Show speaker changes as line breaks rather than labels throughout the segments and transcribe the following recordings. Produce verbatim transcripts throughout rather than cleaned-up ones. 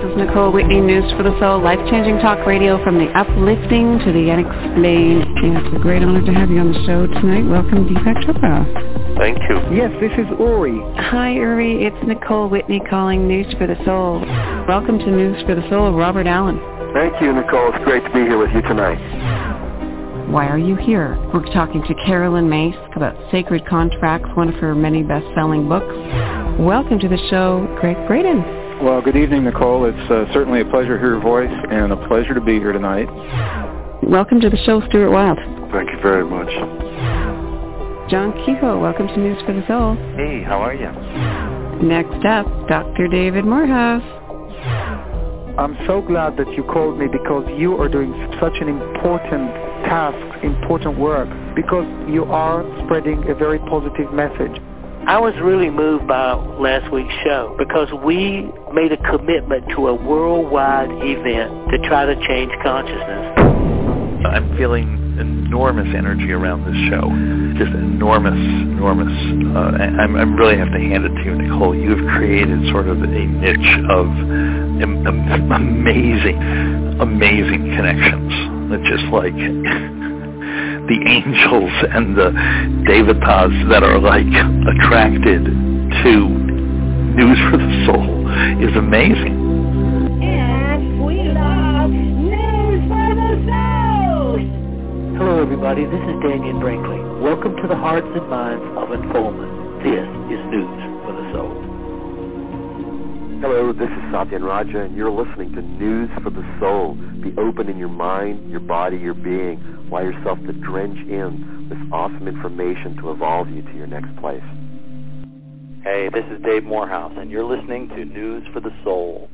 This is Nicole Whitney, News for the Soul, life-changing talk radio from the uplifting to the unexplained. And it's a great honor to have you on the show tonight. Welcome, Deepak Chopra.
Thank you.
Yes, this is Uri.
Hi, Uri. It's Nicole Whitney calling News for the Soul. Welcome to News for the Soul, Robert Allen.
Thank you, Nicole. It's great to be here with you tonight.
Why are you here? We're talking to Carolyn Myss about Sacred Contracts, one of her many best-selling books. Welcome to the show, Greg Braden.
Well, good evening, Nicole. It's uh, certainly a pleasure to hear your voice and a pleasure to be here tonight.
Welcome to the show, Stuart Wilde.
Thank you very much.
John Kehoe, welcome to News for the Soul.
Hey, how are you?
Next up, Doctor David Morehouse.
I'm so glad that you called me because you are doing such an important task, important work, because you are spreading a very positive message.
I was really moved by last week's show because we made a commitment to a worldwide event to try to change consciousness.
I'm feeling enormous energy around this show, just enormous, enormous. Uh, I, I really have to hand it to you, Nicole. You've created sort of a niche of am- am- amazing, amazing connections. It's just like the angels and the devatas that are like attracted to News for the Soul is amazing.
And we love News for the Soul.
Hello everybody, this is Daniel Brinkley. Welcome to the hearts and minds of Unfoldment. This is News for the Soul.
Hello, this is Satyan Raja, and you're listening to News for the Soul. Be open in your mind, your body, your being. Allow yourself to drench in this awesome information to evolve you to your next place.
Hey, this is Dave Morehouse, and you're listening to News for the Soul.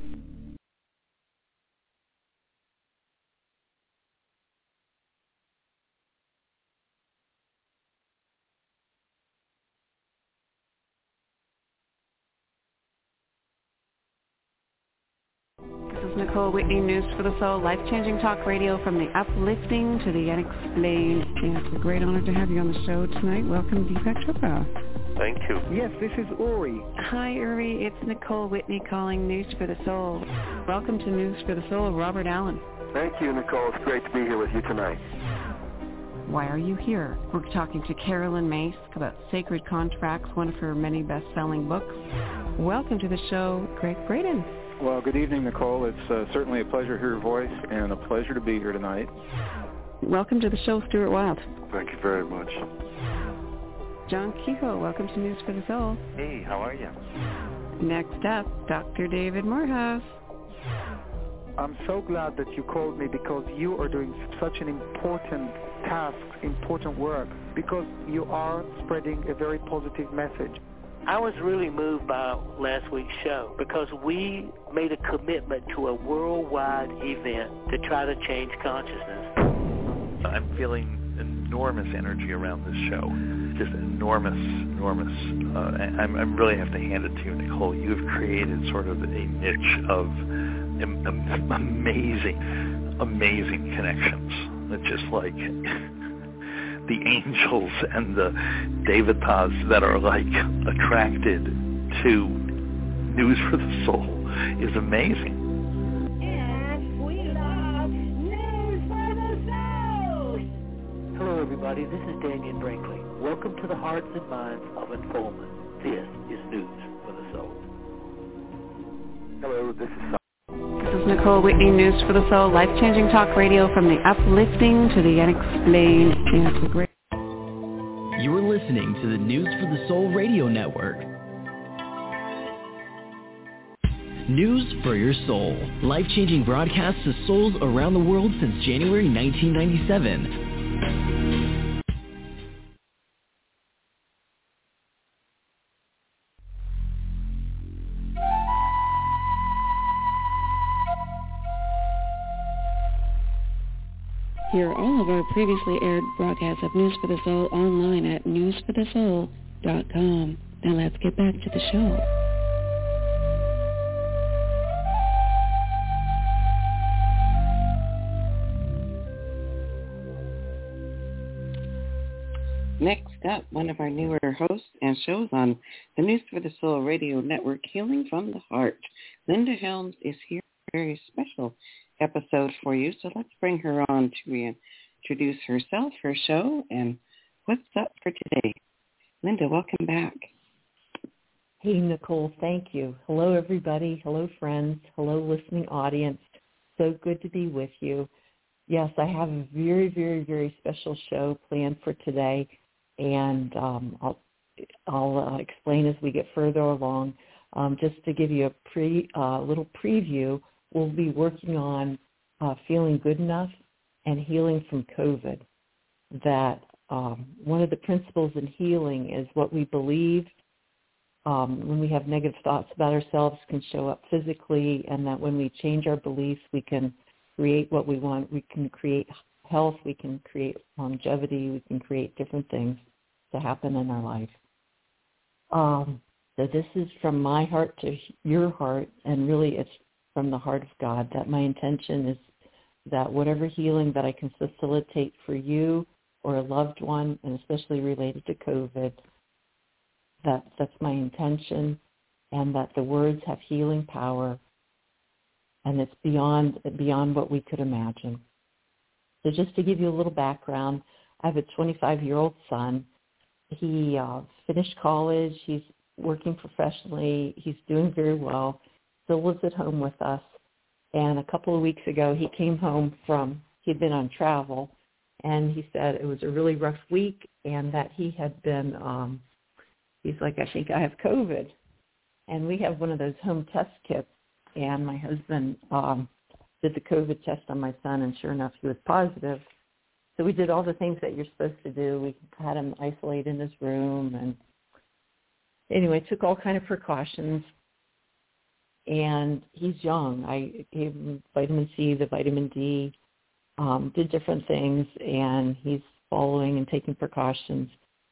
This is Nicole Whitney, News for the Soul, life-changing talk radio from the uplifting to the unexplained. And it's a great honor to have you on the show tonight. Welcome, Deepak Chopra.
Thank you.
Yes, this is Uri.
Hi, Uri. It's Nicole Whitney calling News for the Soul. Welcome to News for the Soul, Robert Allen.
Thank you, Nicole. It's great to be here with you tonight.
Why are you here? We're talking to Carolyn Myss about Sacred Contracts, one of her many best-selling books. Welcome to the show, Greg Braden.
Well, good evening, Nicole. It's uh, certainly a pleasure to hear your voice and a pleasure to be here tonight.
Welcome to the show, Stuart Wilde.
Thank you very much.
John Kehoe, welcome to News for the Soul.
Hey, how are you?
Next up, Doctor David Morehouse.
I'm so glad that you called me because you are doing such an important task, important work, because you are spreading a very positive message.
I was really moved by last week's show because we made a commitment to a worldwide event to try to change consciousness.
I'm feeling enormous energy around this show, just enormous, enormous. Uh, I, I really have to hand it to you, Nicole. You've created sort of a niche of am- am- amazing, amazing connections. It's just like the angels and the devatas that are like attracted to News for the Soul is amazing.
And we love News for the Soul.
Hello everybody, this is Daniel Brinkley. Welcome to the hearts and minds of Unfoldment. This is News for the Soul.
Hello, this is
This is Nicole Whitney, News for the Soul, life-changing talk radio from the uplifting to the unexplained. And it's a great...
You're listening to the News for the Soul radio network. News for your soul. Life-changing broadcasts to souls around the world since January nineteen ninety-seven.
Hear all of our previously aired broadcasts of News for the Soul online at news for the soul dot com. Now let's get back to the show. Next up, one of our newer hosts and shows on the News for the Soul radio network, Healing from the Heart. Linda Helms is here. very special episode for you. So let's bring her on to introduce herself, her show, and what's up for today. Linda, welcome back.
Hey, Nicole, thank you. Hello, everybody. Hello, friends. Hello, listening audience. So good to be with you. Yes, I have a very, very, very special show planned for today, and um, I'll, I'll uh, explain as we get further along. Um, just to give you a pre, uh, little preview, we'll be working on uh, feeling good enough and healing from COVID. That um, one of the principles in healing is what we believe um, when we have negative thoughts about ourselves can show up physically, and that when we change our beliefs, we can create what we want. We can create health. We can create longevity. We can create different things to happen in our life. Um, So this is from my heart to your heart, and really it's from the heart of God, that my intention is that whatever healing that I can facilitate for you or a loved one, and especially related to COVID, that that's my intention, and that the words have healing power, and it's beyond beyond what we could imagine. So just to give you a little background, I have a twenty-five-year-old son. He uh, finished college. He's working professionally. He's doing very well, still lives at home with us. And a couple of weeks ago, he came home from, he'd been on travel, and he said it was a really rough week and that he had been, um, he's like, I think I have COVID. And we have one of those home test kits, and my husband um, did the COVID test on my son, and sure enough, he was positive. So we did all the things that you're supposed to do. We had him isolate in his room, and anyway, took all kind of precautions, and he's young. I gave him vitamin C, the vitamin D, um, did different things, and he's following and taking precautions.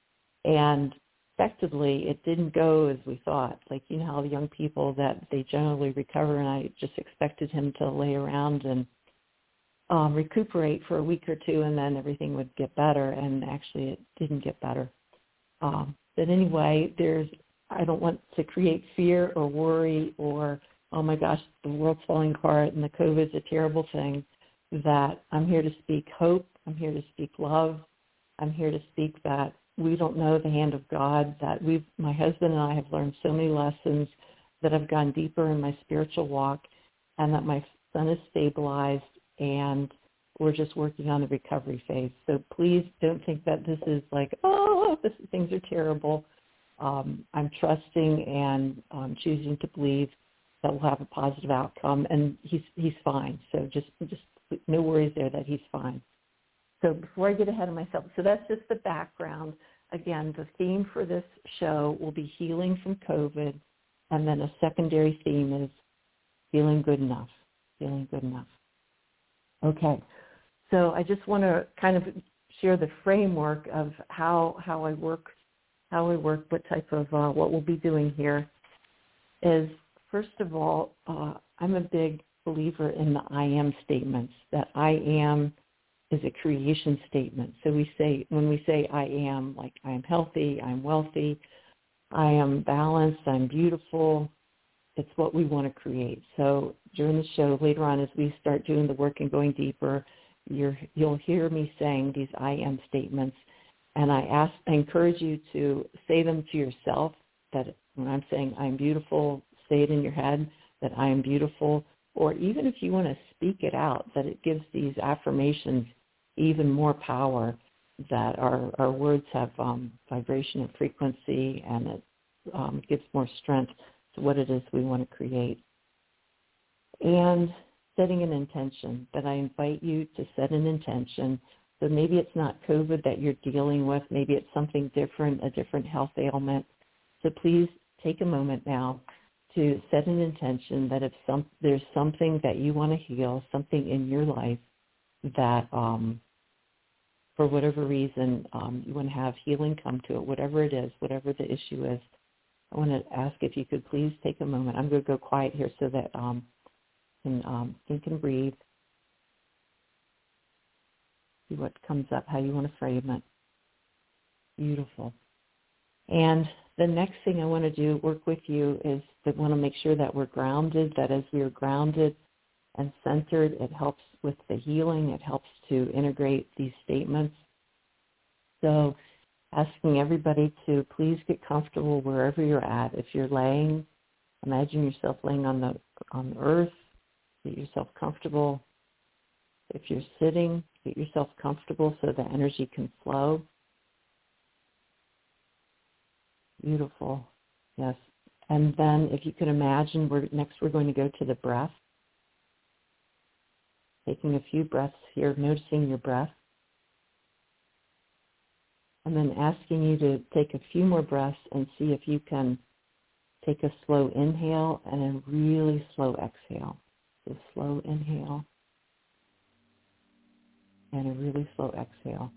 And effectively, it didn't go as we thought. Like, you know how the young people that they generally recover, and I just expected him to lay around and um, recuperate for a week or two, and then everything would get better, and actually it didn't get better. Um, but anyway, there's I don't want to create fear or worry or, oh my gosh, the world's falling apart and the COVID's a terrible thing. That I'm here to speak hope. I'm here to speak love. I'm here to speak that we don't know the hand of God, that we've, my husband and I have learned so many lessons, that I've gone deeper in my spiritual walk, and that my son is stabilized, and we're just working on the recovery phase. So please don't think that this is like, oh, this, things are terrible. Um, I'm trusting and um, choosing to believe that we'll have a positive outcome, and he's he's fine. So just just no worries there that he's fine. So before I get ahead of myself, so that's just the background. Again, the theme for this show will be healing from COVID, and then a secondary theme is feeling good enough, feeling good enough. Okay, so I just want to kind of share the framework of how how I work how we work, what type of, uh, what we'll be doing here is, first of all, uh, I'm a big believer in the I am statements, that I am is a creation statement. So we say, when we say I am, like I am healthy, I'm wealthy, I am balanced, I'm beautiful, it's what we want to create. So during the show, later on, as we start doing the work and going deeper, you're, you'll hear me saying these I am statements. And I ask, I encourage you to say them to yourself, that when I'm saying I'm beautiful, say it in your head, that I am beautiful. Or even if you want to speak it out, that it gives these affirmations even more power, that our, our words have um, vibration and frequency, and it um, gives more strength to what it is we want to create. And setting an intention, that I invite you to set an intention. So maybe it's not COVID that you're dealing with. Maybe it's something different, a different health ailment. So please take a moment now to set an intention that if some, there's something that you want to heal, something in your life that um, for whatever reason um, you want to have healing come to it, whatever it is, whatever the issue is. I want to ask if you could please take a moment. I'm going to go quiet here so that um, you can um, think and breathe. See what comes up, how you want to frame it. Beautiful. And the next thing I want to do, work with you, is to want to make sure that we're grounded, that as we are grounded, and centered. It helps with the healing. It helps to integrate these statements. So asking everybody to please get comfortable wherever you're at. If you're laying, imagine yourself laying on the on the earth. Get yourself comfortable. If you're sitting, get yourself comfortable so the energy can flow. Beautiful. Yes. And then if you could imagine, we're, next we're going to go to the breath. Taking a few breaths here, noticing your breath. And then asking you to take a few more breaths and see if you can take a slow inhale and a really slow exhale. So slow inhale and a really slow exhale.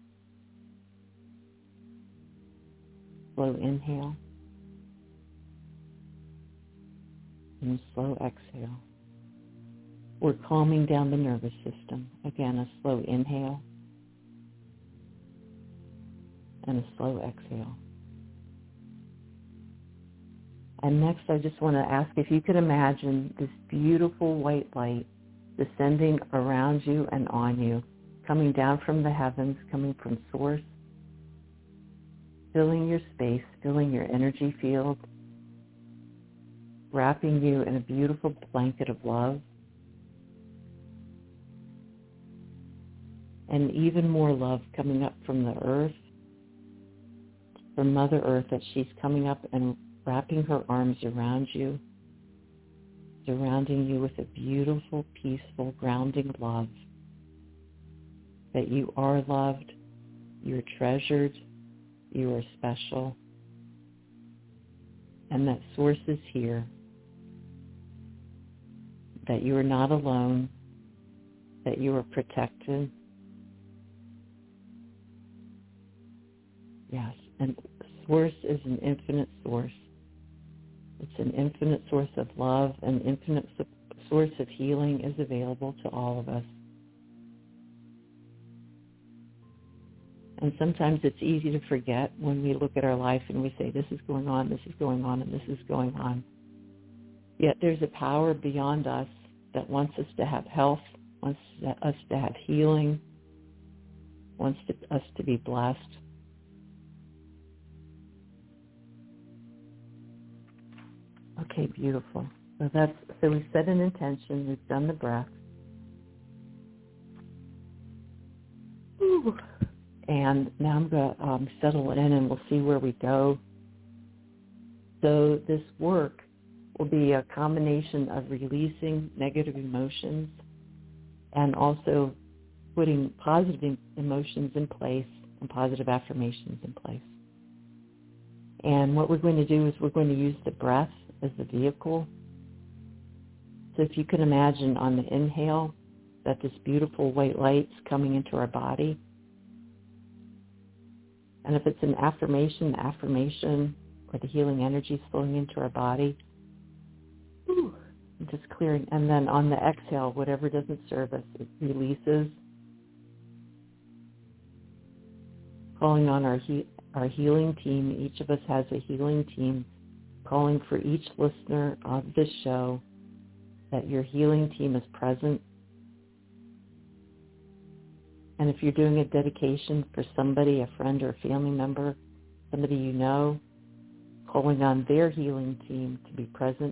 Slow inhale and slow exhale. We're calming down the nervous system. Again, a slow inhale and a slow exhale. And next, I just want to ask if you could imagine this beautiful white light descending around you and on you, coming down from the heavens, coming from Source, filling your space, filling your energy field, wrapping you in a beautiful blanket of love, and even more love coming up from the earth, from Mother Earth, that she's coming up and wrapping her arms around you, surrounding you with a beautiful, peaceful, grounding love, that you are loved, you're treasured, you are special, and that Source is here, that you are not alone, that you are protected. Yes, and Source is an infinite source. It's an infinite source of love, an infinite source of healing is available to all of us. And sometimes it's easy to forget when we look at our life and we say, this is going on, this is going on, and this is going on. Yet there's a power beyond us that wants us to have health, wants us to have healing, wants to, us to be blessed. Okay, beautiful. So that's so we've set an intention. We've done the breath. Ooh. And now I'm going to um, settle in, and we'll see where we go. So this work will be a combination of releasing negative emotions and also putting positive emotions in place and positive affirmations in place. And what we're going to do is we're going to use the breath as the vehicle. So if you can imagine on the inhale that this beautiful white light's coming into our body. And if it's an affirmation, the affirmation or the healing energy is flowing into our body. Ooh, just clearing. And then on the exhale, whatever doesn't serve us, it releases. Calling on our he- our healing team. Each of us has a healing team. Calling for each listener of this show that your healing team is present. And if you're doing a dedication for somebody, a friend or a family member, somebody you know, calling on their healing team to be present.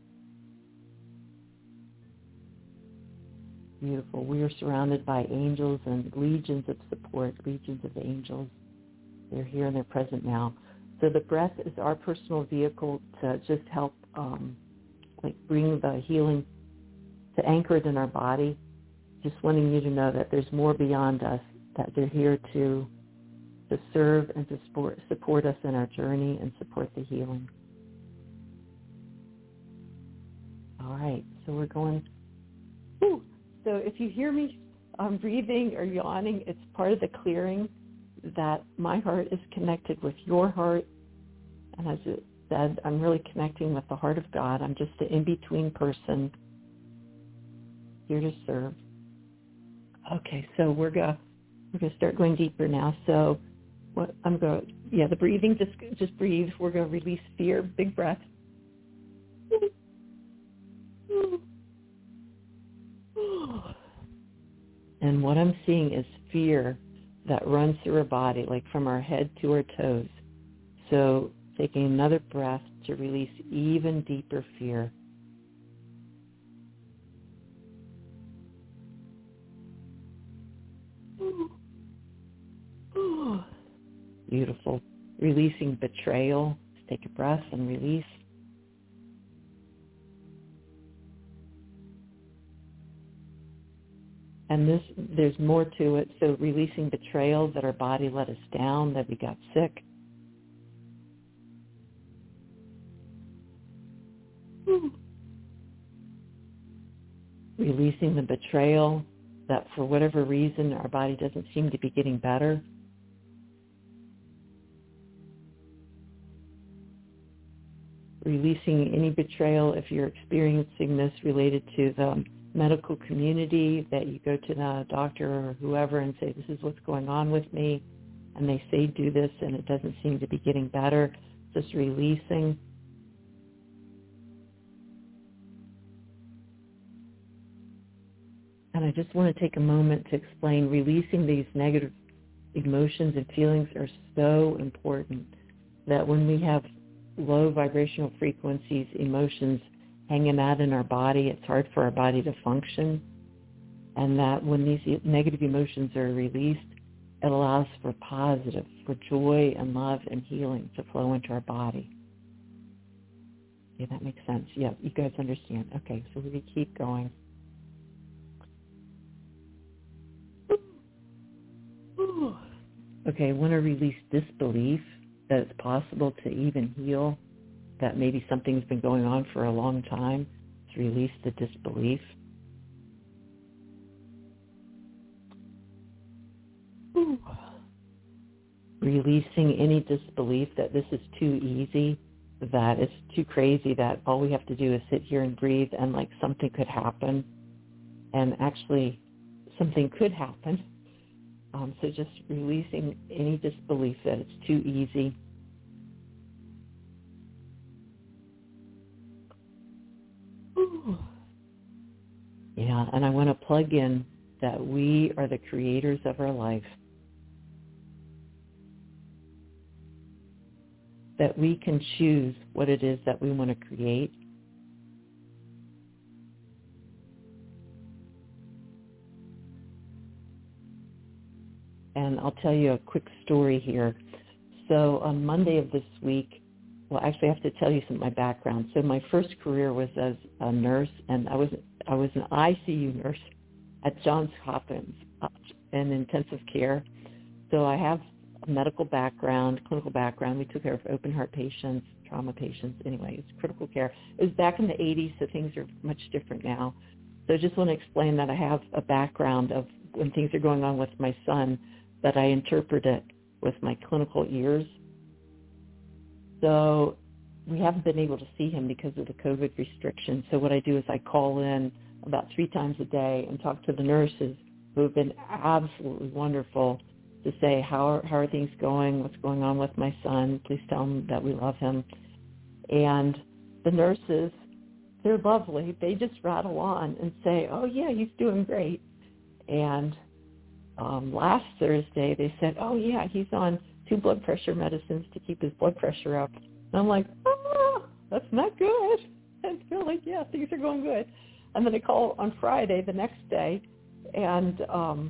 Beautiful. We are surrounded by angels and legions of support, legions of angels. They're here and they're present now. So the breath is our personal vehicle to just help um, like bring the healing to anchor it in our body. Just wanting you to know that there's more beyond us, that they're here to to serve and to support, support us in our journey and support the healing. All right, so we're going. Whew. So if you hear me um, breathing or yawning, it's part of the clearing that my heart is connected with your heart. And as it said, I'm really connecting with the heart of God. I'm just an in-between person here to serve. Okay, so we're going we're going to start going deeper now. So what I'm going yeah, the breathing, just just breathe. We're going to release fear. Big breath. And what I'm seeing is fear that runs through our body, like from our head to our toes. So taking another breath to release even deeper fear. Beautiful. Releasing betrayal. Just take a breath and release. And this, there's more to it. So releasing betrayal, that our body let us down, that we got sick. Releasing the betrayal, that for whatever reason our body doesn't seem to be getting better. Releasing any betrayal if you're experiencing this related to the medical community, that you go to the doctor or whoever and say, this is what's going on with me, and they say do this and it doesn't seem to be getting better. Just releasing. And I just want to take a moment to explain, releasing these negative emotions and feelings are so important, that when we have low vibrational frequencies, emotions hanging out in our body, it's hard for our body to function. And that when these negative emotions are released, it allows for positive, for joy and love and healing to flow into our body. Yeah, that makes sense. Yeah, you guys understand. Okay, so we're going to keep going. Okay, I want to release disbelief that it's possible to even heal, that maybe something's been going on for a long time. To release the disbelief. Ooh. Releasing any disbelief that this is too easy, that it's too crazy, that all we have to do is sit here and breathe and like something could happen. And actually something could happen. Um, so just releasing any disbelief that it's too easy. Ooh. Yeah, and I want to plug in that we are the creators of our life. That we can choose what it is that we want to create. And I'll tell you a quick story here. So on Monday of this week, well, actually I have to tell you some of my background. So my first career was as a nurse, and I was I was an I C U nurse at Johns Hopkins in intensive care. So I have a medical background, clinical background. We took care of open heart patients, trauma patients. Anyway, it's critical care. It was back in the eighties, so things are much different now. So I just want to explain that I have a background of when things are going on with my son, that I interpret it with my clinical ears. So we haven't been able to see him because of the COVID restrictions. So what I do is I call in about three times a day and talk to the nurses, who have been absolutely wonderful, to say, how are, how are things going? What's going on with my son? Please tell him that we love him. And the nurses, they're lovely. They just rattle on and say, oh, yeah, he's doing great. And um, last Thursday, they said, oh, yeah, he's on two blood pressure medicines to keep his blood pressure up. And I'm like, oh, that's not good. And they're like, yeah, things are going good. And then I call on Friday, the next day, and um,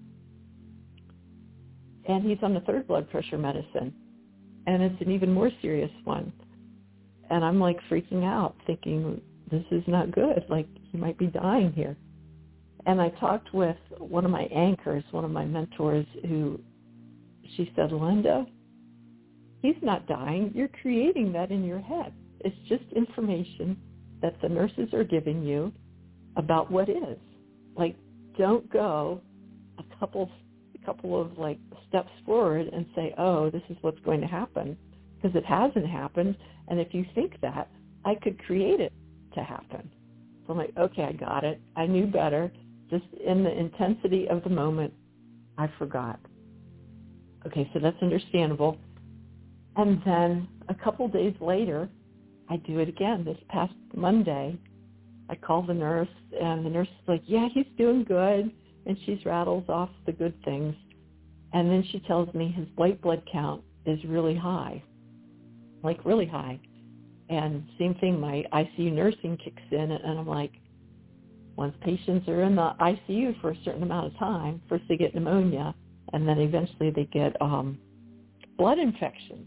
and he's on the third blood pressure medicine. And it's an even more serious one. And I'm like freaking out, thinking, this is not good. Like, he might be dying here. And I talked with one of my anchors, one of my mentors, who, she said, Linda, he's not dying. You're creating that in your head. It's just information that the nurses are giving you about what is. Like, don't go a couple, a couple of like steps forward and say, oh, this is what's going to happen, because it hasn't happened. And if you think that, I could create it to happen. So I'm like, okay, I got it. I knew better. Just in the intensity of the moment, I forgot. Okay, so that's understandable. And then a couple days later, I do it again. This past Monday, I call the nurse, and the nurse is like, yeah, he's doing good. And she rattles off the good things. And then she tells me his white blood count is really high, like really high. And same thing, my I C U nursing kicks in, and I'm like, once patients are in the I C U for a certain amount of time, first they get pneumonia, and then eventually they get um, blood infections.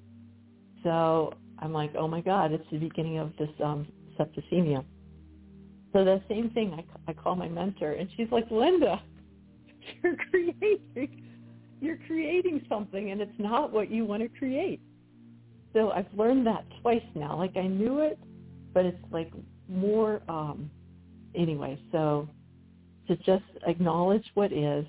So I'm like, oh my God, it's the beginning of this um, septicemia. So the same thing, I, I call my mentor, and she's like, Linda, you're creating, you're creating something, and it's not what you want to create. So I've learned that twice now. Like I knew it, but it's like more, um, anyway, so to just acknowledge what is,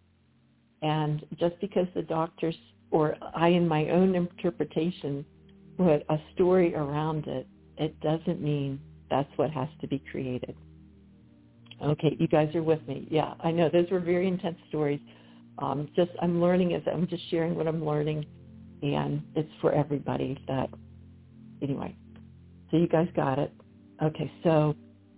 and just because the doctors, or I in my own interpretation, put a story around it, it doesn't mean that's what has to be created. Okay, you guys are with me. Yeah, I know. Those were very intense stories. Um, just I'm learning as I'm just sharing what I'm learning, and it's for everybody. That anyway. So you guys got it. Okay, so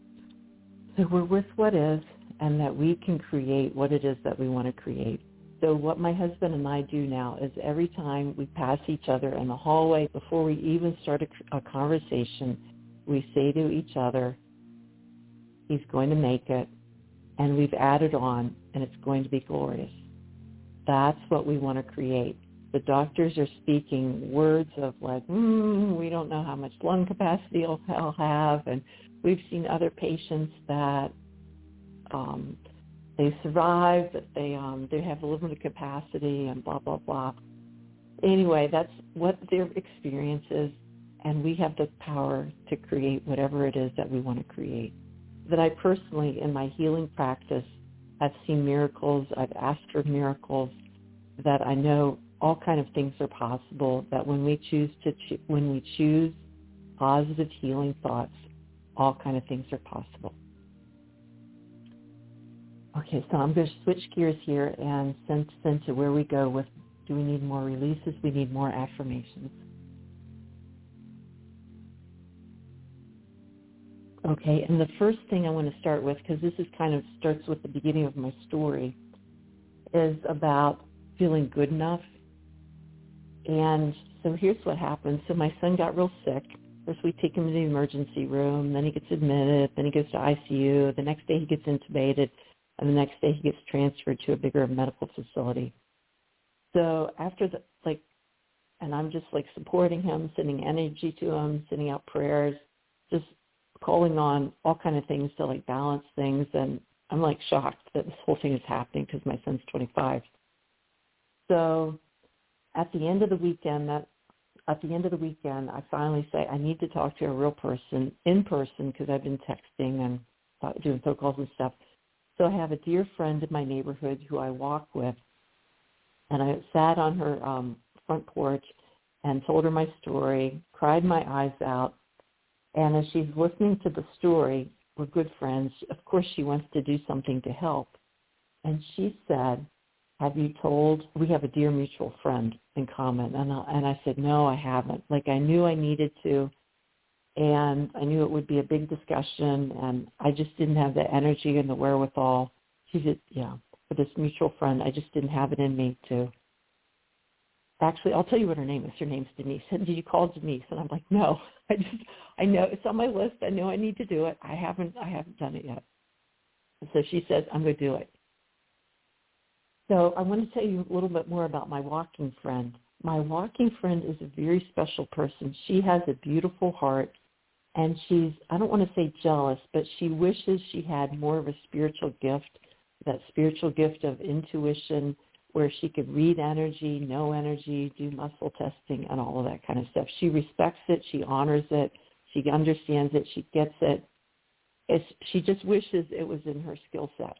so we're with what is, and that we can create what it is that we want to create. So what my husband and I do now is every time we pass each other in the hallway, before we even start a, a conversation, we say to each other, he's going to make it, and we've added on, and it's going to be glorious. That's what we want to create. The doctors are speaking words of like, mm, we don't know how much lung capacity he'll, he'll have, and we've seen other patients that um, they survive, but they um, they have limited capacity, and blah, blah, blah. Anyway, that's what their experience is, and we have the power to create whatever it is that we want to create. That I personally, in my healing practice, I've seen miracles, I've asked for miracles, that I know all kind of things are possible, that when we choose to cho- when we choose positive healing thoughts, all kind of things are possible. Okay, so I'm going to switch gears here and send, send to where we go with, do we need more releases? We need more affirmations. Okay, and the first thing I want to start with, because this is kind of starts with the beginning of my story, is about feeling good enough. And so here's what happened. So my son got real sick. First we take him to the emergency room, then he gets admitted, then he goes to I C U, the next day he gets intubated, and the next day he gets transferred to a bigger medical facility. So after the, like, and I'm just like supporting him, sending energy to him, sending out prayers, just calling on all kind of things to like balance things. And I'm like shocked that this whole thing is happening because my son's twenty-five. So at the end of the weekend, that at the end of the weekend, I finally say I need to talk to a real person in person because I've been texting and doing phone calls and stuff. So I have a dear friend in my neighborhood who I walk with, and I sat on her um, front porch and told her my story, cried my eyes out. And as she's listening to the story, we're good friends. Of course, she wants to do something to help. And she said, have you told, we have a dear mutual friend in common. And I, and I said, no, I haven't. Like I knew I needed to, and I knew it would be a big discussion, and I just didn't have the energy and the wherewithal. She said, yeah, for this mutual friend, I just didn't have it in me to. Actually, I'll tell you what her name is. Her name's Denise. And did you call Denise? And I'm like, no, I just, I know it's on my list. I know I need to do it. I haven't, I haven't done it yet. And so she says, I'm going to do it. So I want to tell you a little bit more about my walking friend. My walking friend is a very special person. She has a beautiful heart, and she's, I don't want to say jealous, but she wishes she had more of a spiritual gift, that spiritual gift of intuition, where she could read energy, know energy, do muscle testing, and all of that kind of stuff. She respects it. She honors it. She understands it. She gets it. It's, she just wishes it was in her skill set.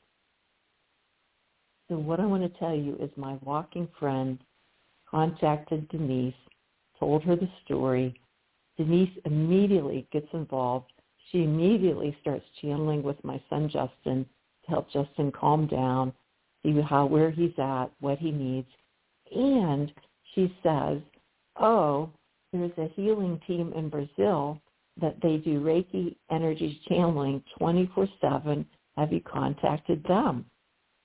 So what I want to tell you is my walking friend contacted Denise, told her the story. Denise immediately gets involved. She immediately starts channeling with my son Justin to help Justin calm down, see how where he's at, what he needs. And she says, oh, there's a healing team in Brazil that they do Reiki energy channeling twenty-four seven. Have you contacted them?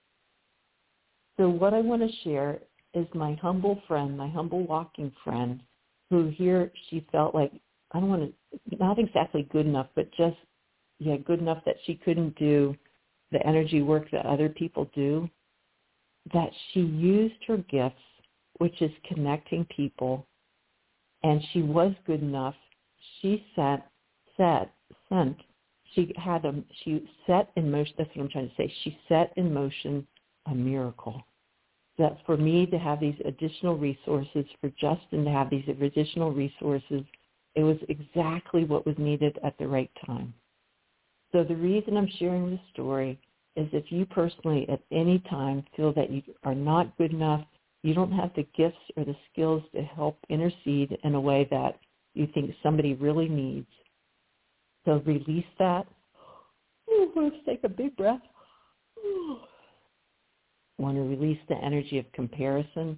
So what I want to share is my humble friend, my humble walking friend, who here she felt like, I don't want to, not exactly good enough, but just, yeah, good enough that she couldn't do the energy work that other people do, that she used her gifts, which is connecting people, and she was good enough. She sent, set, sent, she had a, she set in motion, that's what I'm trying to say, she set in motion a miracle. That for me to have these additional resources, for Justin to have these additional resources, it was exactly what was needed at the right time. So the reason I'm sharing this story is if you personally at any time feel that you are not good enough, you don't have the gifts or the skills to help intercede in a way that you think somebody really needs. So release that. Ooh, let's take a big breath. Ooh. Want to release the energy of comparison.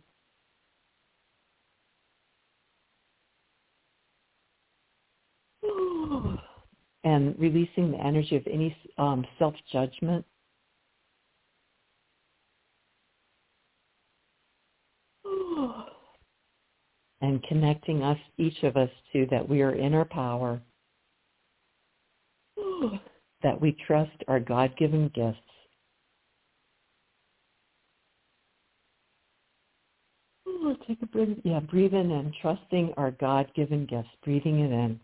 Ooh. And releasing the energy of any um, self-judgment. Ooh. And connecting us, each of us, to that we are in our power, Ooh. That we trust our God-given gifts. Ooh, take a breath. Yeah, breathe in and trusting our God-given gifts, breathing it in.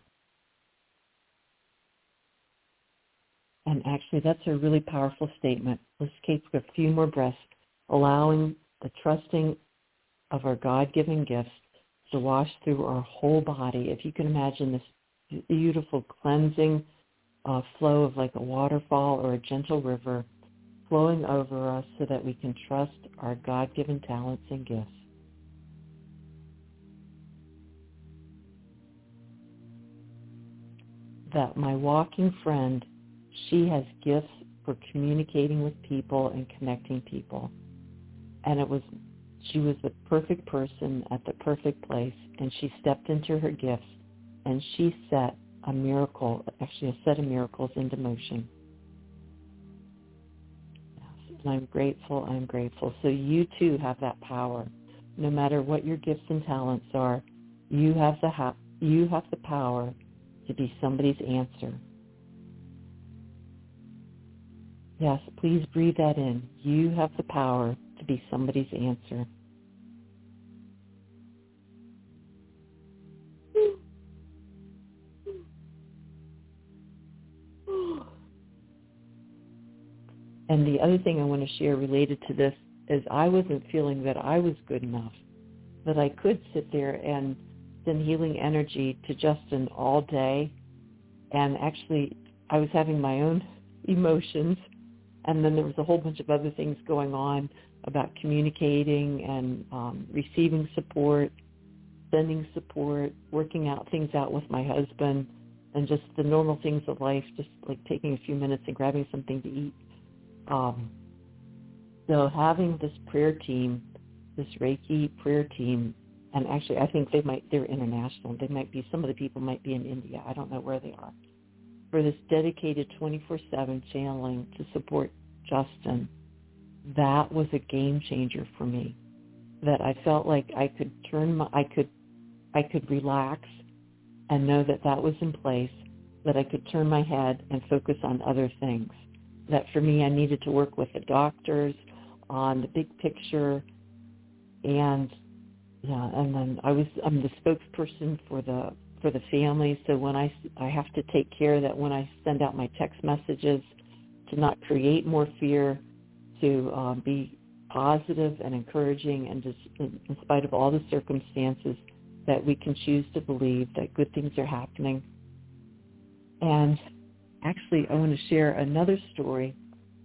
And actually, that's a really powerful statement. Let's take a few more breaths, allowing the trusting of our God-given gifts to wash through our whole body. If you can imagine this beautiful cleansing uh, flow of like a waterfall or a gentle river flowing over us so that we can trust our God-given talents and gifts. That my walking friend, she has gifts for communicating with people and connecting people. And it was, she was the perfect person at the perfect place, and she stepped into her gifts, and she set a miracle, actually a set of miracles into motion. Yes, and I'm grateful, I'm grateful. So you too have that power. No matter what your gifts and talents are, you have the ha- you have the power to be somebody's answer. Yes, please breathe that in. You have the power to be somebody's answer. And the other thing I want to share related to this is I wasn't feeling that I was good enough, that I could sit there and send healing energy to Justin all day. And actually, I was having my own emotions. And then there was a whole bunch of other things going on about communicating and um, receiving support, sending support, working out things out with my husband, and just the normal things of life, just like taking a few minutes and grabbing something to eat. Um, so having this prayer team, this Reiki prayer team, and actually I think they might, they're international. They might be, some of the people might be in India. I don't know where they are. For this dedicated twenty-four seven channeling to support Justin, that was a game changer for me. That I felt like I could turn my, I could, I could relax and know that that was in place, that I could turn my head and focus on other things. That for me, I needed to work with the doctors on the big picture, and yeah, and then I was, I'm the spokesperson for the for the family. So when I, I have to take care that when I send out my text messages, to not create more fear, to uh, be positive and encouraging, and just in, in spite of all the circumstances, that we can choose to believe that good things are happening. And actually, I want to share another story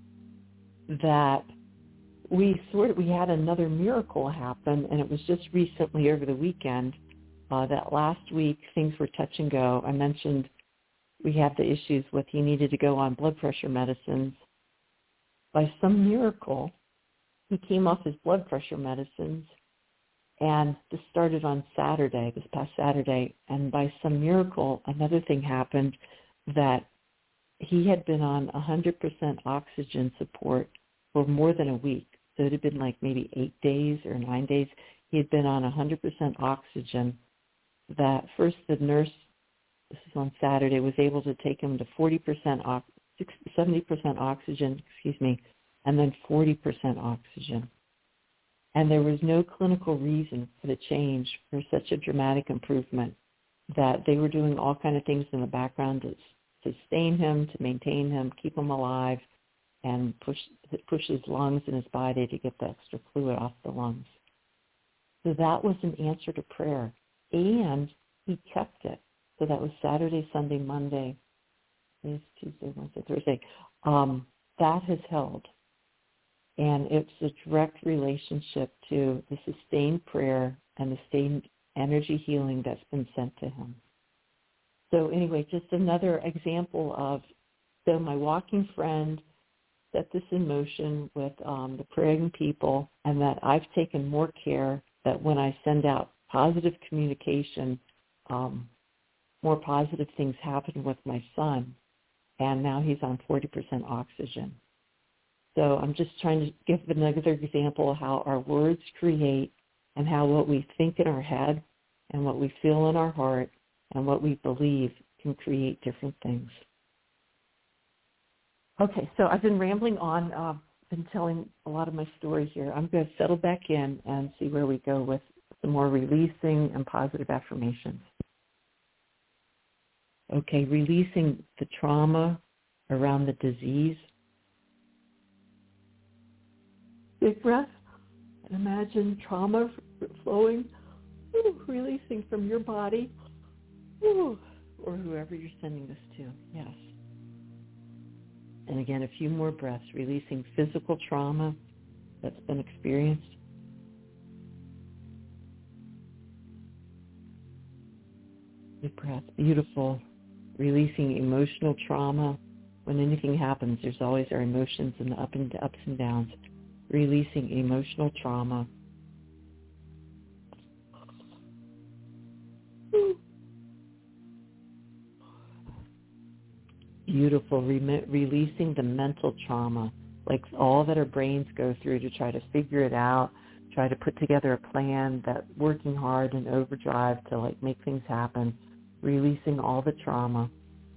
that we sort of, we had another miracle happen, and it was just recently over the weekend. Uh, that last week, things were touch and go. I mentioned we had the issues with he needed to go on blood pressure medicines. By some miracle, he came off his blood pressure medicines, and this started on Saturday, this past Saturday, and by some miracle, another thing happened, that he had been on one hundred percent oxygen support for more than a week. So it had been like maybe eight days or nine days. He had been on one hundred percent oxygen. That first the nurse, this is on Saturday, was able to take him to forty percent, seventy percent oxygen, excuse me, and then forty percent oxygen. And there was no clinical reason for the change for such a dramatic improvement, that they were doing all kinds of things in the background to sustain him, to maintain him, keep him alive, and push push his lungs and his body to get the extra fluid off the lungs. So that was an answer to prayer. And he kept it. So that was Saturday, Sunday, Monday, Tuesday, Wednesday, Thursday. Um, that has held. And it's a direct relationship to the sustained prayer and the sustained energy healing that's been sent to him. So anyway, just another example of, so my walking friend set this in motion with um, the praying people, and that I've taken more care that when I send out positive communication, um, more positive things happen with my son, and now he's on forty percent oxygen. So I'm just trying to give another example of how our words create, and how what we think in our head and what we feel in our heart and what we believe can create different things. Okay, so I've been rambling on, uh, been telling a lot of my story here. I'm going to settle back in and see where we go with some more releasing and positive affirmations. Okay, releasing the trauma around the disease. Big breath, and imagine trauma flowing, ooh, releasing from your body, ooh, or whoever you're sending this to, yes. And again, a few more breaths, releasing physical trauma that's been experienced. Big breath, beautiful. Releasing emotional trauma. When anything happens, there's always our emotions and the up and ups and downs. Releasing emotional trauma. Beautiful. Re- releasing the mental trauma, like all that our brains go through to try to figure it out, try to put together a plan, that working hard and overdrive to like make things happen. Releasing all the trauma.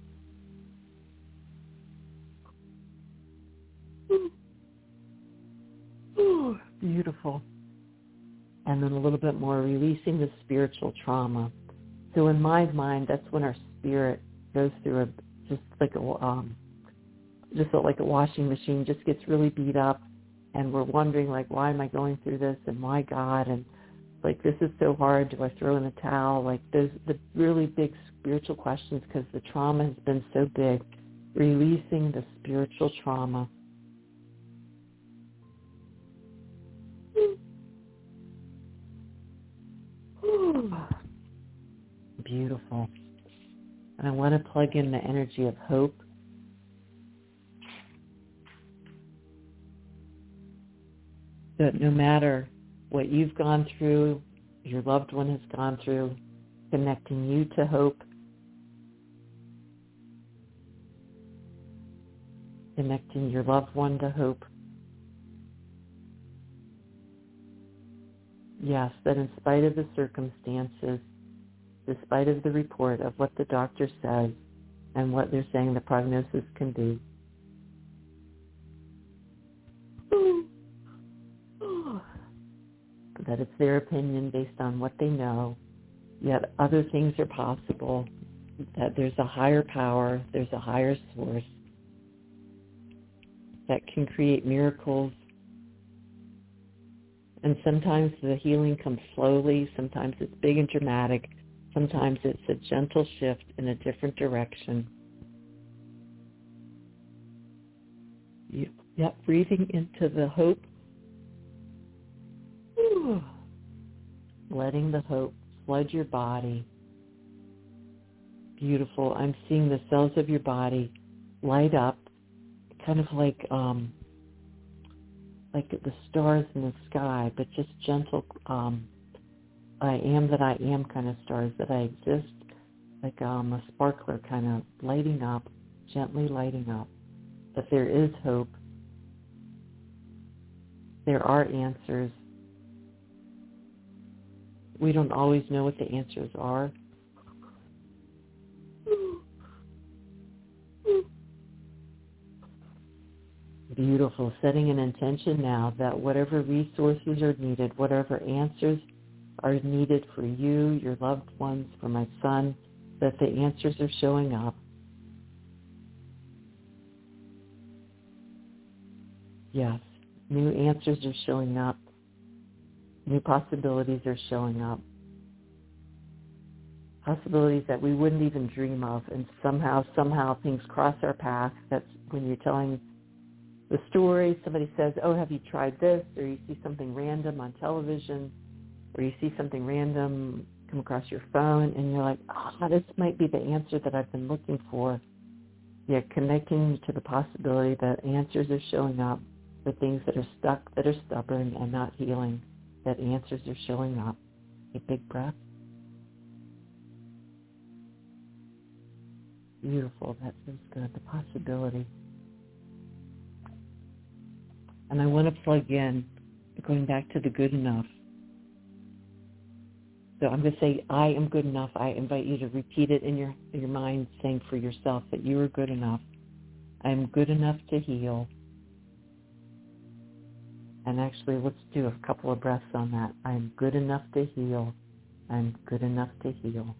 Ooh, beautiful. And then a little bit more, releasing the spiritual trauma. So in my mind, that's when our spirit goes through a just like a um, just like a washing machine, just gets really beat up, and we're wondering like, why am I going through this, and why God, and like this is so hard. Do I throw in the towel? Like those the really big spiritual questions because the trauma has been so big. Releasing the spiritual trauma. Beautiful. And I want to plug in the energy of hope. That no matter what you've gone through, your loved one has gone through, connecting you to hope, connecting your loved one to hope. Yes, that in spite of the circumstances, despite of the report of what the doctor says and what they're saying the prognosis can be, that it's their opinion based on what they know, yet other things are possible, that there's a higher power, there's a higher source that can create miracles. And sometimes the healing comes slowly, sometimes it's big and dramatic, sometimes it's a gentle shift in a different direction. You, yep, breathing into the hope. Ooh. Letting the hope flood your body. Beautiful. I'm seeing the cells of your body light up, kind of like um, like the stars in the sky, but just gentle, um, I am that I am kind of stars, that I exist, like um, a sparkler kind of lighting up, gently lighting up, that there is hope. there are answers. We don't always know what the answers are. Beautiful. Setting an intention now that whatever resources are needed, whatever answers are needed for you, your loved ones, for my son, that the answers are showing up. Yes, new answers are showing up. New possibilities are showing up. Possibilities that we wouldn't even dream of, and somehow, somehow things cross our path. That's when you're telling the story, somebody says, oh, have you tried this? Or you see something random on television, or you see something random come across your phone, and you're like, oh, this might be the answer that I've been looking for. Yet connecting to the possibility that answers are showing up for things that are stuck, that are stubborn and not healing, that answers are showing up. A big breath. Beautiful. That feels good. The possibility. And I want to plug in, going back to the good enough. So I'm going to say, I am good enough. I invite you to repeat it in your in your mind, saying for yourself that you are good enough. I am good enough to heal. And actually, let's do a couple of breaths on that. I am good enough to heal. I am good enough to heal.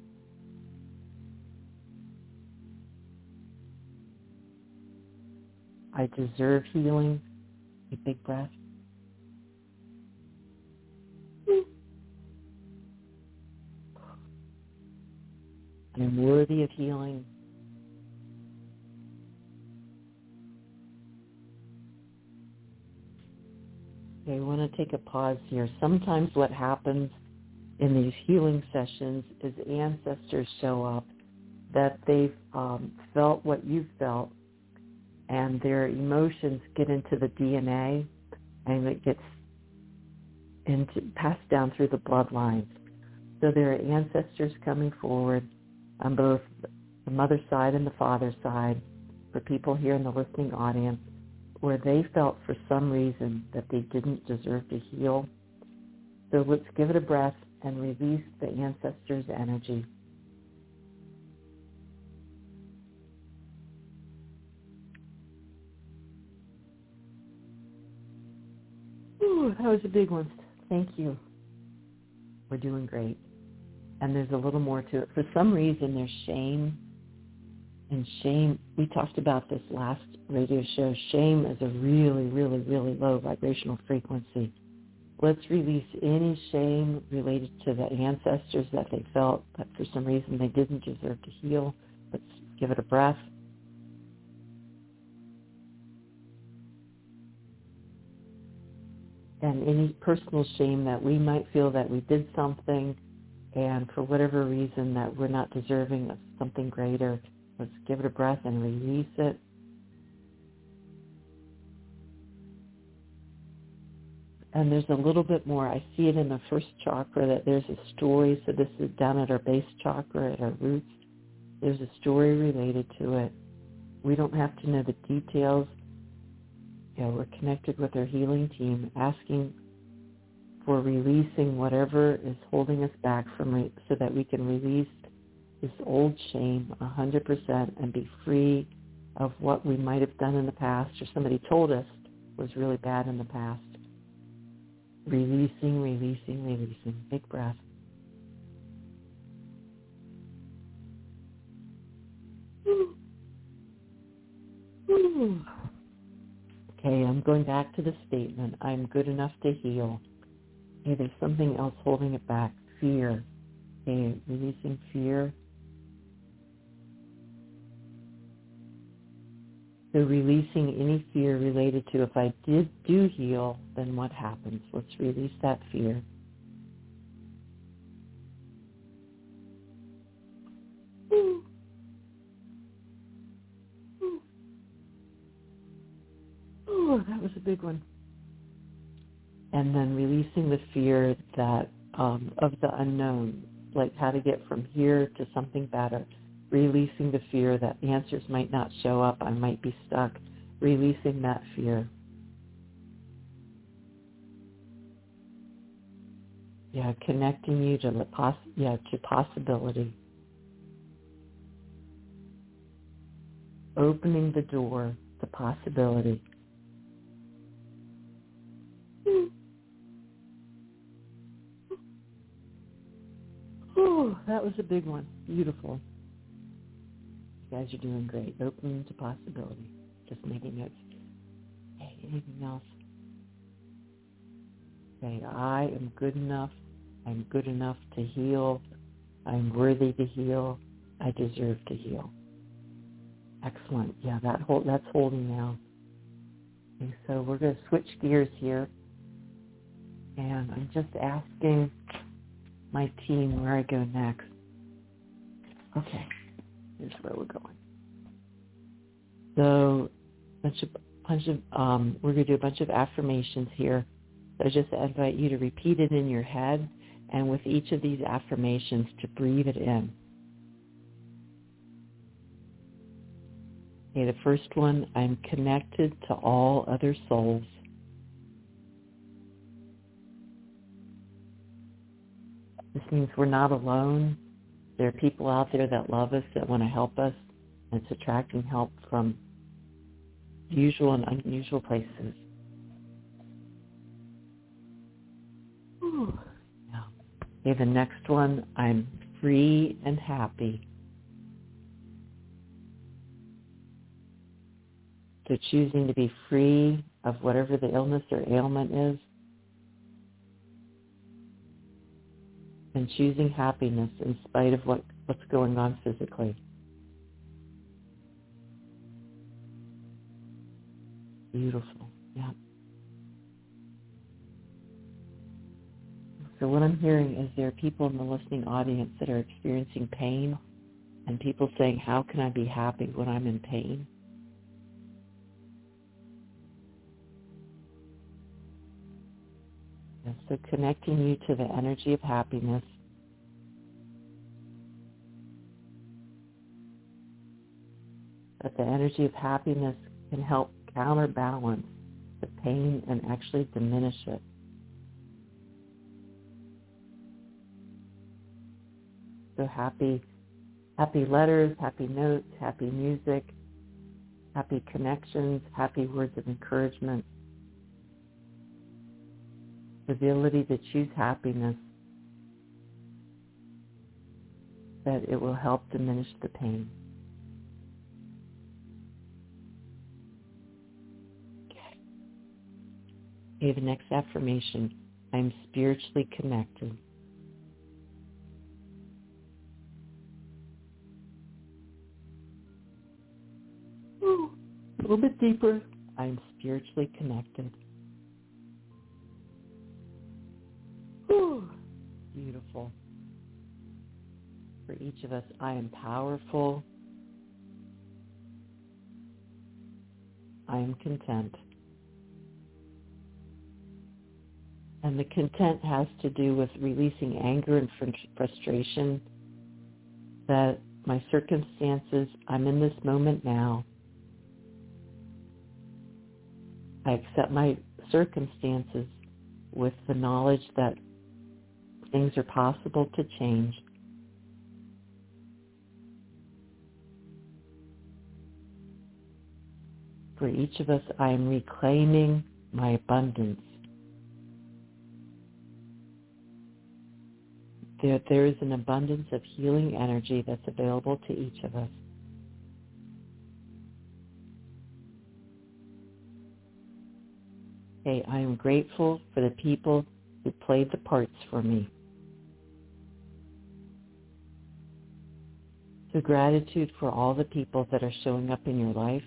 I deserve healing. A big breath. I'm worthy of healing. Okay, I want to take a pause here. Sometimes what happens in these healing sessions is ancestors show up that they've um, felt what you've felt, and their emotions get into the D N A, and it gets into, passed down through the bloodlines. So there are ancestors coming forward on both the mother side and the father side, for people here in the listening audience, where they felt for some reason that they didn't deserve to heal. So let's give it a breath and release the ancestors' energy. Ooh, that was a big one. Thank you. We're doing great. And there's a little more to it. For some reason, there's shame. And shame, we talked about this last radio show. Shame is a really, really, really low vibrational frequency. Let's release any shame related to the ancestors that they felt that for some reason they didn't deserve to heal. Let's give it a breath. And any personal shame that we might feel that we did something, and for whatever reason that we're not deserving of something greater, let's give it a breath and release it. And there's a little bit more. I see it in the first chakra that there's a story. So this is down at our base chakra, at our roots. There's a story related to it. We don't have to know the details. You know, we're connected with our healing team, asking for releasing whatever is holding us back from re- so that we can release this old shame one hundred percent and be free of what we might have done in the past or somebody told us was really bad in the past. Releasing, releasing, releasing. Big breath. Ooh. Ooh. Okay, I'm going back to the statement. I'm good enough to heal. Okay, there's something else holding it back. Fear. Okay, releasing fear. So releasing any fear related to if I did do heal, then what happens? Let's release that fear. Ooh. Ooh. Ooh, that was a big one. And then releasing the fear that um, of the unknown, like how to get from here to something better. Releasing the fear that answers might not show up, I might be stuck. Releasing that fear. Yeah, connecting you to the poss- yeah, to possibility. Opening the door to possibility. Oh, that was a big one. Beautiful. You guys are doing great. Opening to possibility. Just making notes. Hey, anything else? Say, I am good enough. I'm good enough to heal. I'm worthy to heal. I deserve to heal. Excellent. Yeah, that hold, that's holding now. Okay, so we're going to switch gears here. And I'm just asking my team where I go next. Okay, here's where we're going. So, bunch of, bunch of, um, we're going to do a bunch of affirmations here. So I just invite you to repeat it in your head, and with each of these affirmations to breathe it in. Okay, the first one, I'm connected to all other souls. This means we're not alone. There are people out there that love us, that want to help us, and it's attracting help from usual and unusual places. Ooh. Yeah. Okay, the next one, I'm free and happy. So choosing to be free of whatever the illness or ailment is, and choosing happiness in spite of what, what's going on physically. Beautiful. Yeah. So what I'm hearing is there are people in the listening audience that are experiencing pain, and people saying, how can I be happy when I'm in pain? And so connecting you to the energy of happiness. That the energy of happiness can help counterbalance the pain and actually diminish it. So happy, happy letters, happy notes, happy music, happy connections, happy words of encouragement. The ability to choose happiness, that it will help diminish the pain. Okay. Okay, the next affirmation, I'm spiritually connected. Ooh, a little bit deeper, I'm spiritually connected. Ooh, beautiful. For each of us, I am powerful. I am content. And the content has to do with releasing anger and frustration, that my circumstances, I'm in this moment now. I accept my circumstances with the knowledge that things are possible to change. For each of us, I am reclaiming my abundance. There, there is an abundance of healing energy that's available to each of us. Okay, I am grateful for the people who played the parts for me. So gratitude for all the people that are showing up in your life.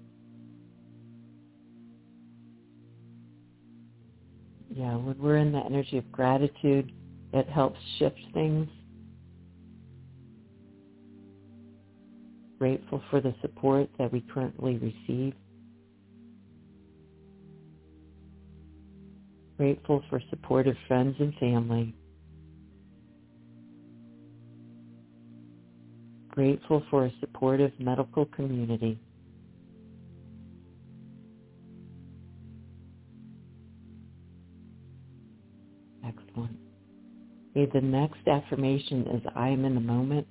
Yeah, when we're in the energy of gratitude, it helps shift things. Grateful for the support that we currently receive. Grateful for supportive friends and family. Grateful for a supportive medical community. Excellent. Okay, the next affirmation is I am in the moment.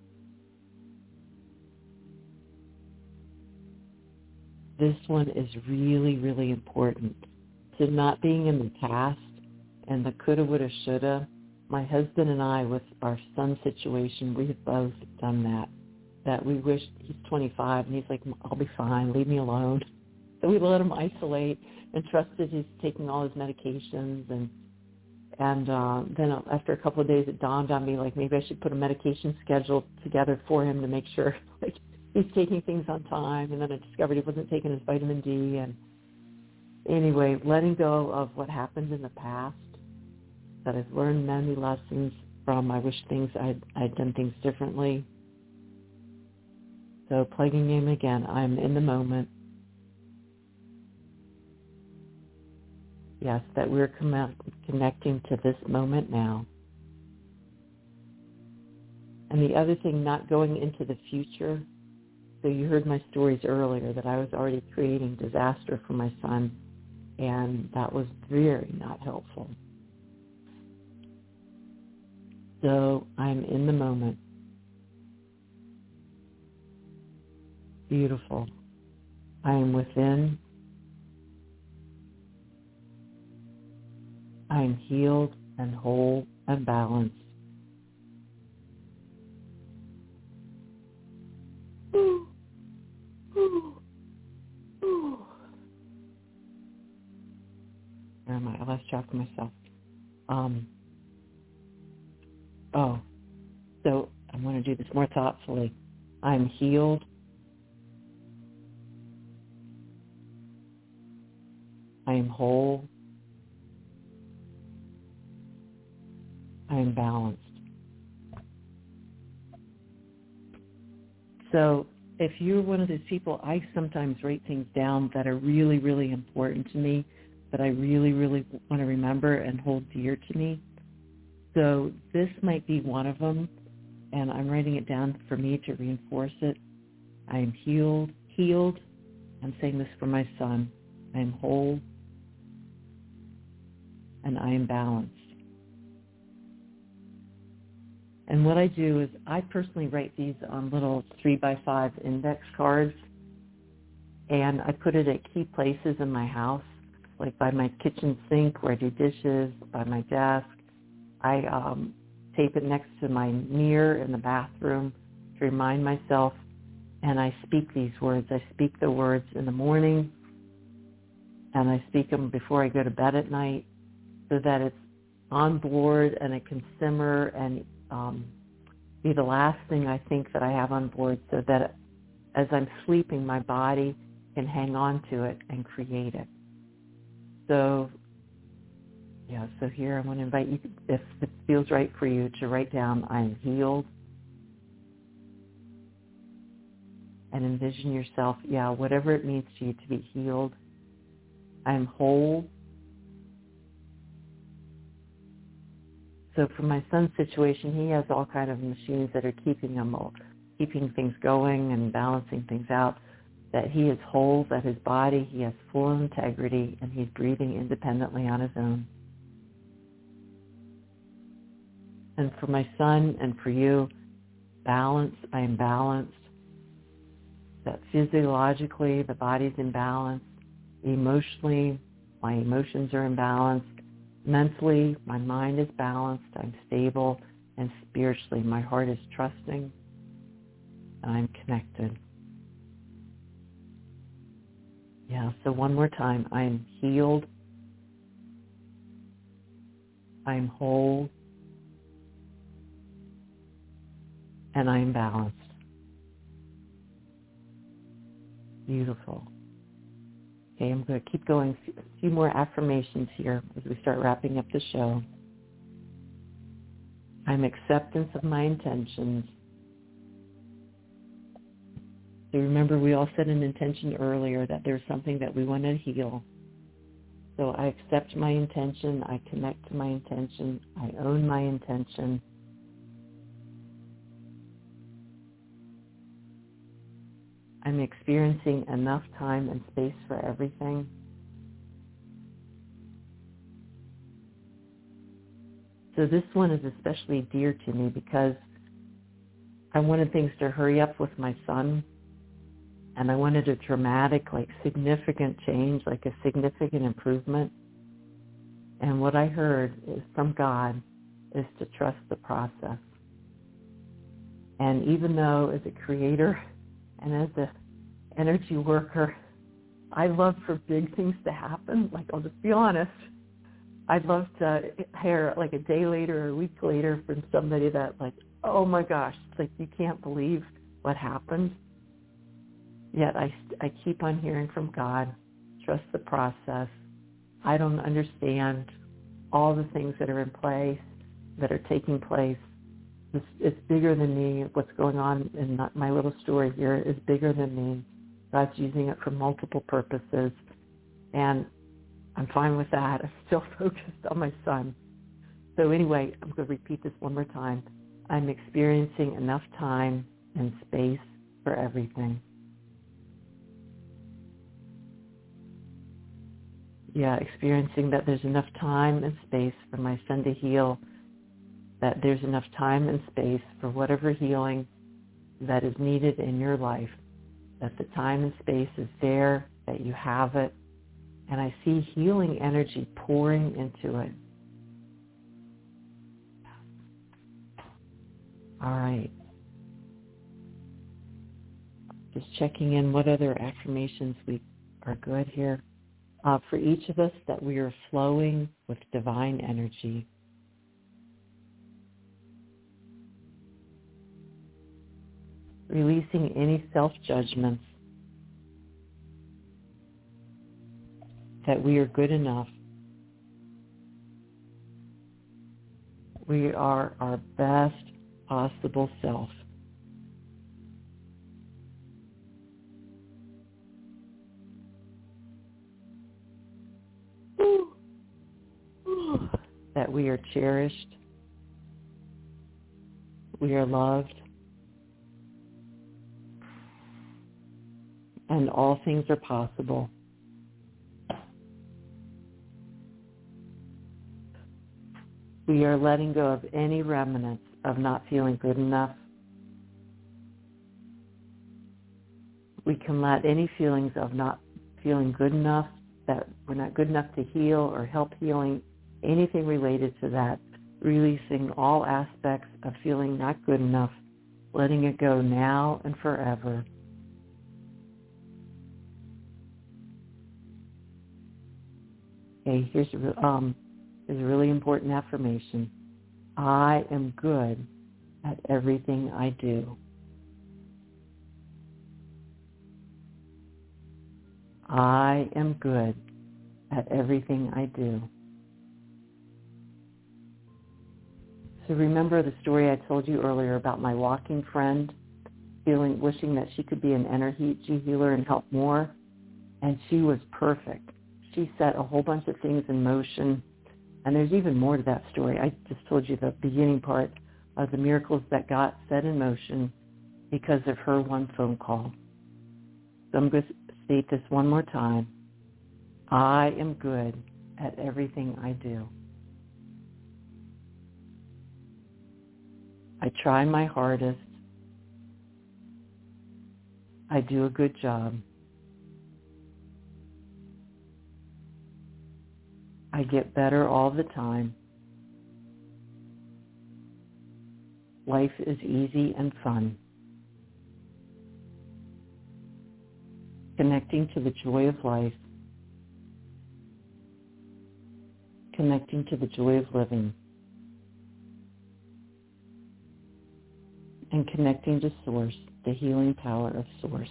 This one is really, really important. So not being in the past and the coulda, woulda, shoulda. My husband and I, with our son situation, we have both done that. That we wish, he's twenty-five, and he's like, I'll be fine, leave me alone. So we let him isolate and trusted he's taking all his medications. And and uh, then after a couple of days, it dawned on me, like, maybe I should put a medication schedule together for him to make sure, like, he's taking things on time. And then I discovered he wasn't taking his vitamin D. And anyway, letting go of what happened in the past, that I've learned many lessons from. I wish things I'd, I'd done things differently. So plugging in again, I'm in the moment. Yes, that we're com- connecting to this moment now. And the other thing, not going into the future. So you heard my stories earlier that I was already creating disaster for my son, and that was very not helpful. So I'm in the moment. Beautiful. I am within. I am healed and whole and balanced. Ooh, ooh, ooh. Where am I? I lost track of myself. Um, oh, so I want to do this more thoughtfully. I'm healed. I am whole. I am balanced. So if you're one of those people, I sometimes write things down that are really, really important to me, that I really, really want to remember and hold dear to me. So this might be one of them, and I'm writing it down for me to reinforce it. I am healed, healed. I'm saying this for my son. I am whole, and I am balanced. And what I do is I personally write these on little three by five index cards, and I put it at key places in my house, like by my kitchen sink where I do dishes, by my desk. I um, tape it next to my mirror in the bathroom to remind myself, and I speak these words. I speak the words in the morning, and I speak them before I go to bed at night, so that it's on board and it can simmer and um, be the last thing I think that I have on board, so that as I'm sleeping, my body can hang on to it and create it. So, yeah, so here I want to invite you, if it feels right for you, to write down, I'm healed. And envision yourself, yeah, whatever it means to you to be healed. I'm whole. So for my son's situation, he has all kind of machines that are keeping him, keeping things going and balancing things out, that he is whole, that his body, he has full integrity, and he's breathing independently on his own. And for my son and for you, balance, I am balanced, that physiologically the body's in balance, emotionally my emotions are in balance, mentally, my mind is balanced, I'm stable, and spiritually, my heart is trusting, and I'm connected. Yeah, so one more time. I am healed, I am whole, and I am balanced. Beautiful. Okay, I'm going to keep going. A few more affirmations here as we start wrapping up the show. I'm acceptance of my intentions. So remember, we all set an intention earlier that there's something that we want to heal. So I accept my intention. I connect to my intention. I own my intention. I'm experiencing enough time and space for everything. So this one is especially dear to me because I wanted things to hurry up with my son, and I wanted a dramatic, like significant change, like a significant improvement. And what I heard is from God is to trust the process. And even though as a creator and as an energy worker, I love for big things to happen. Like, I'll just be honest. I'd love to hear like a day later or a week later from somebody that like, oh my gosh, it's like you can't believe what happened. Yet I, I keep on hearing from God, trust the process. I don't understand all the things that are in place, that are taking place. It's, it's bigger than me. What's going on in my little story here is bigger than me. God's using it for multiple purposes. And I'm fine with that. I'm still focused on my son. So anyway, I'm going to repeat this one more time. I'm experiencing enough time and space for everything. Yeah, experiencing that there's enough time and space for my son to heal, that there's enough time and space for whatever healing that is needed in your life, that the time and space is there, that you have it, and I see healing energy pouring into it. All right. Just checking in what other affirmations we are good here. Uh, for each of us, that we are flowing with divine energy. Releasing any self-judgments. That we are good enough. We are our best possible self. Ooh. Ooh. That we are cherished. We are loved. And all things are possible. We are letting go of any remnants of not feeling good enough. We can let any feelings of not feeling good enough, that we're not good enough to heal or help healing, anything related to that, releasing all aspects of feeling not good enough, letting it go now and forever. Okay, here's a, um, here's a really important affirmation. I am good at everything I do. I am good at everything I do. So remember the story I told you earlier about my walking friend feeling, wishing that she could be an energy healer and help more, and she was perfect. She set a whole bunch of things in motion, and there's even more to that story. I just told you the beginning part of the miracles that got set in motion because of her one phone call. So I'm going to state this one more time. I am good at everything I do. I try my hardest. I do a good job. I get better all the time. Life is easy and fun. Connecting to the joy of life. Connecting to the joy of living. And connecting to Source, the healing power of Source.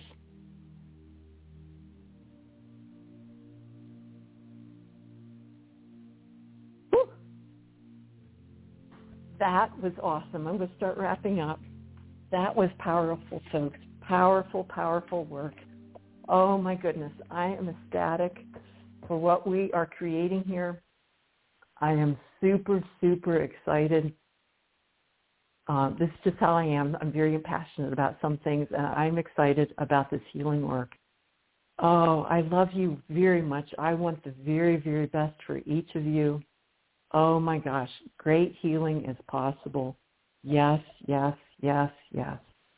That was awesome. I'm going to start wrapping up. That was powerful, folks. Powerful, powerful work. Oh, my goodness. I am ecstatic for what we are creating here. I am super, super excited. Uh, this is just how I am. I'm very passionate about some things, and I'm excited about this healing work. Oh, I love you very much. I want the very, very best for each of you. Oh, my gosh. Great healing is possible. Yes, yes, yes, yes.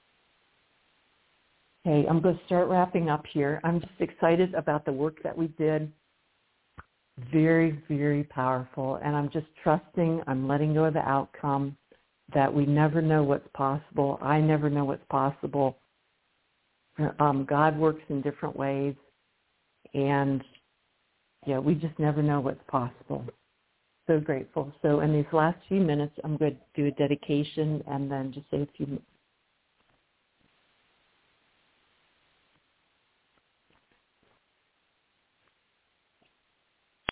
Okay, I'm going to start wrapping up here. I'm just excited about the work that we did. Very, very powerful. And I'm just trusting, I'm letting go of the outcome, that we never know what's possible. I never know what's possible. Um, God works in different ways. And, yeah, we just never know what's possible. So grateful. So in these last few minutes, I'm going to do a dedication and then just say a few